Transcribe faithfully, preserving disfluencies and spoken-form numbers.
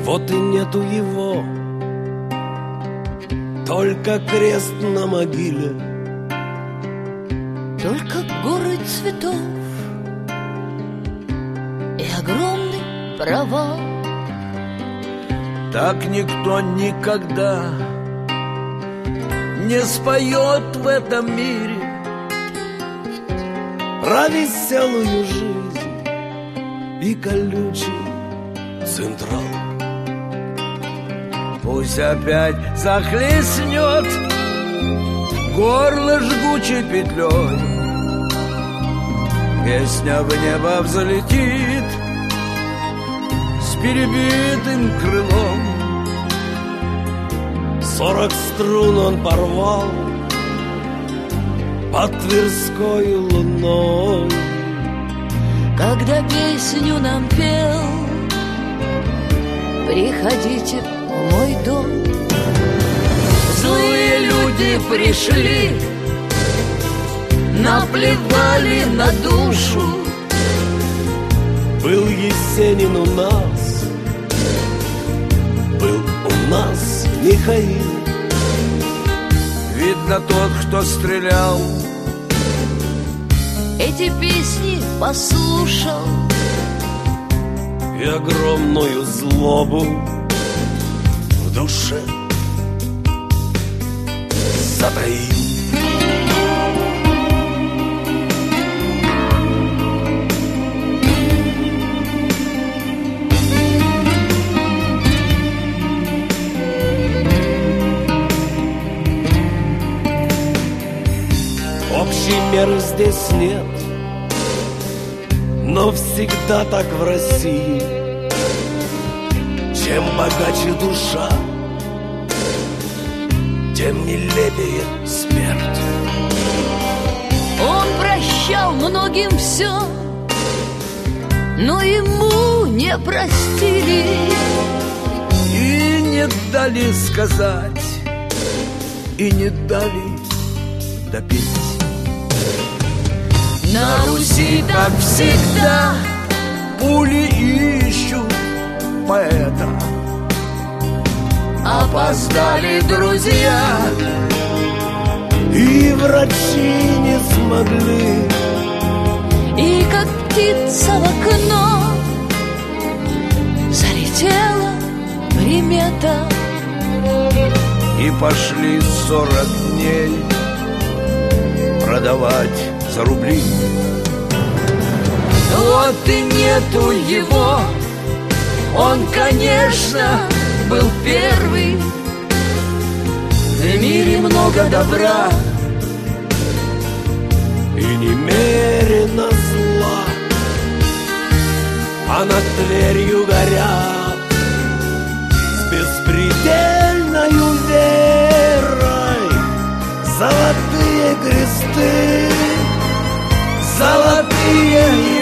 Вот и нету его, только крест на могиле, только горы цветов и огромный провал. Так никто никогда не споет в этом мире про веселую жизнь и колючий Централ. Пусть опять захлестнет горло жгучей петлей, песня в небо взлетит с перебитым крылом. Сорок струн он порвал под Тверской луной, когда песню нам пел: приходите в мой дом. Злые люди пришли, наплевали на душу. Был Есенин у нас, был у нас Михаил. Видно, тот, кто стрелял, эти песни послушал и огромную злобу в душе затаил. Общей меры здесь нет, но всегда так в России. Чем богаче душа, тем нелепее смерть. Он прощал многим все, но ему не простили и не дали сказать, и не дали допить. На Руси, как всегда, пули ищут поэта. Опоздали друзья, и врачи не смогли. И как птица в окно залетела примета. и пошли сорок дней продавать за рубли. Вот и нету его, он, конечно, был первый. В мире много добра и немерено зла, а над Тверью горят с беспредельною верой золотые кресты, золотые